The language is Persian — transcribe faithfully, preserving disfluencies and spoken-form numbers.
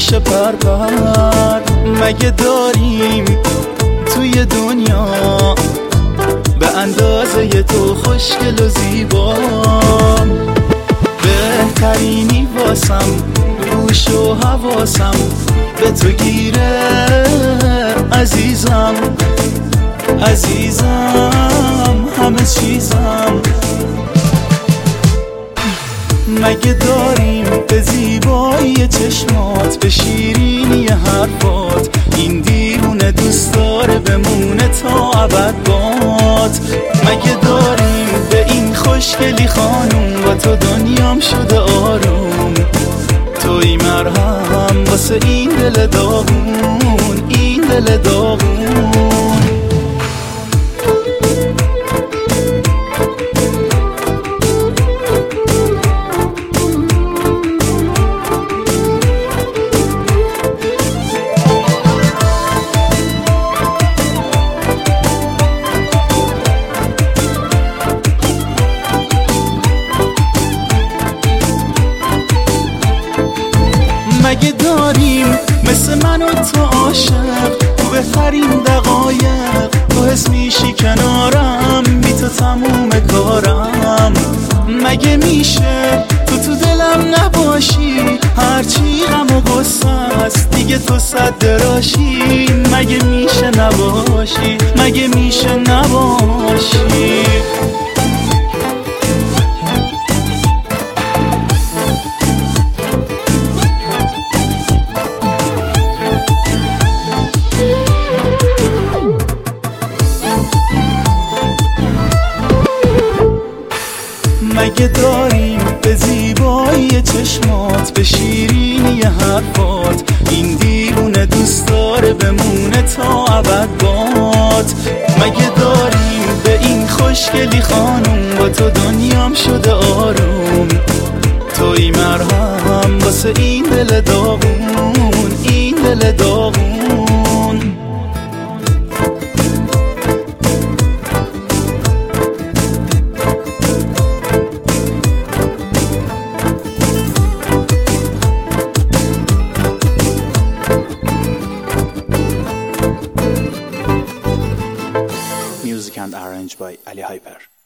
میشه پر پر. مگه داریم توی دنیا به اندازه تو خوشگل و زیبا؟ بهترینی واسم گوش و حواسم به تو گیره عزیزم عزیزم همه چیزم. مگه داریم به زیبایی چشمات به شیرینی حرفات این دیوونه دوست داره بمونه تا ابد باد؟ مگه داریم به این خوشگلی خانوم و تو دنیام شده آروم؟ توی مرهم واسه این دل داغون این دل داغون. مگه داریم مثل من و تو عاشق تو بهترین دقایق تو حس میشی کنارم بی تو تموم کارم؟ مگه میشه تو تو دلم نباشی هرچی غم و غصه است دیگه تو صد دراشی؟ مگه میشه نباشی مگه میشه نباشی؟ مگه داریم به زیبایی چشمات به شیرینی حرفات این دیوونه دوست داره بمونه تا ابد باد؟ مگه داریم به این خوشگلی خانوم با تو دنیام شده آروم؟ توی مرهم واسه این دل داغون این دل داغون. Music and arranged by Ali Hyper.